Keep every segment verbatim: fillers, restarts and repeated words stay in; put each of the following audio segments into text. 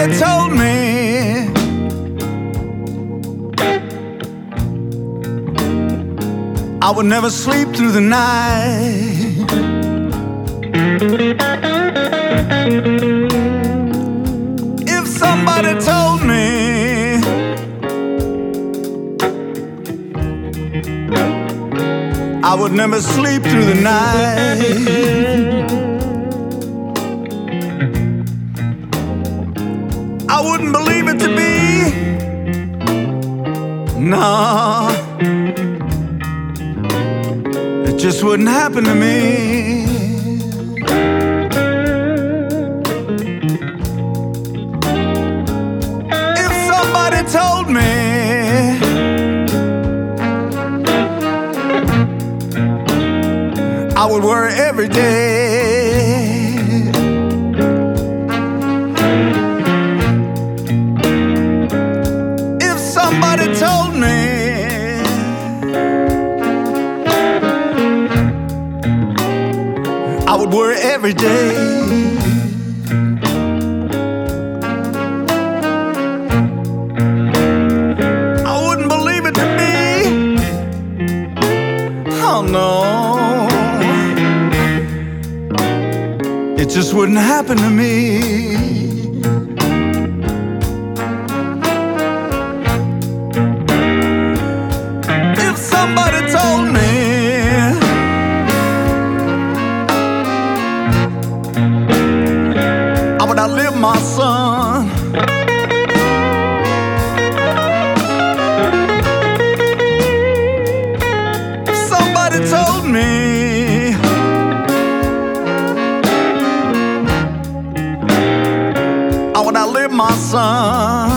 told me I would never sleep through the night, if somebody told me I would never sleep through the night, I wouldn't believe it to be. No, it just wouldn't happen to me. If somebody told me I would worry every day, if somebody told me I would worry every day, I wouldn't believe it to be. Oh no, it just wouldn't happen to me. If somebody told me I would outlive my son, if somebody told me I would outlive my son,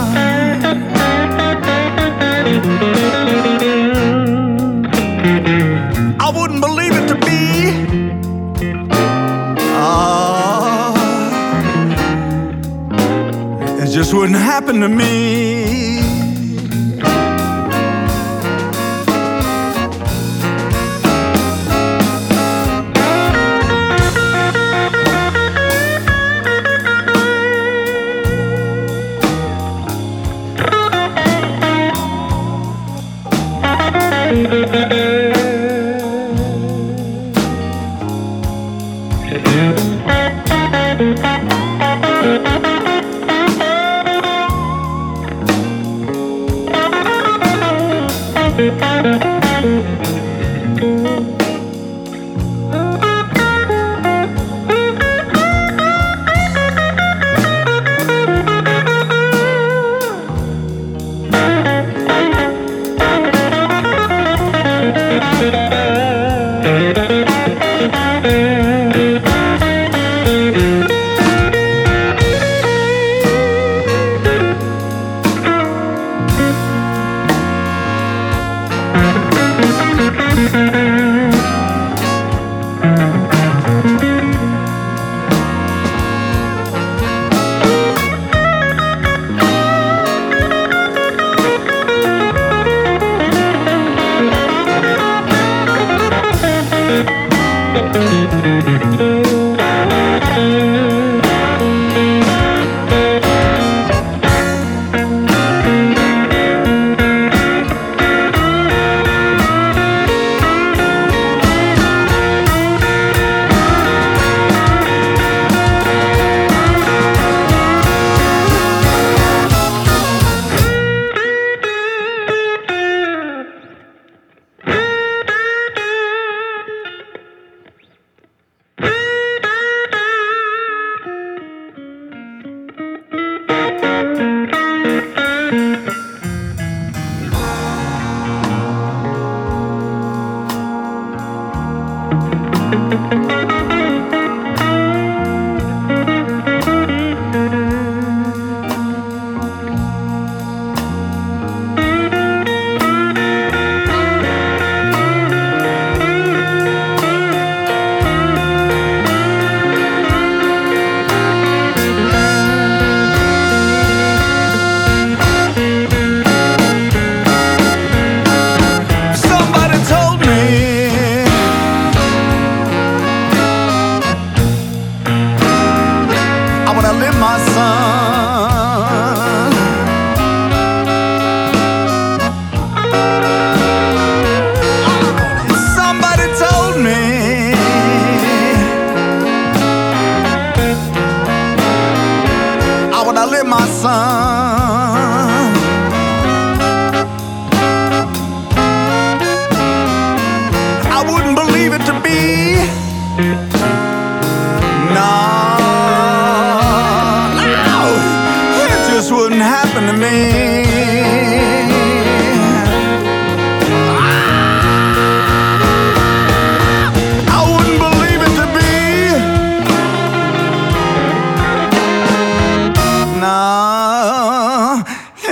I wouldn't believe it to be. Oh, it just wouldn't happen to me.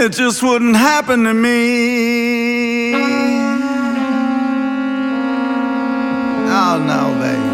it just wouldn't happen to me. Oh no, baby.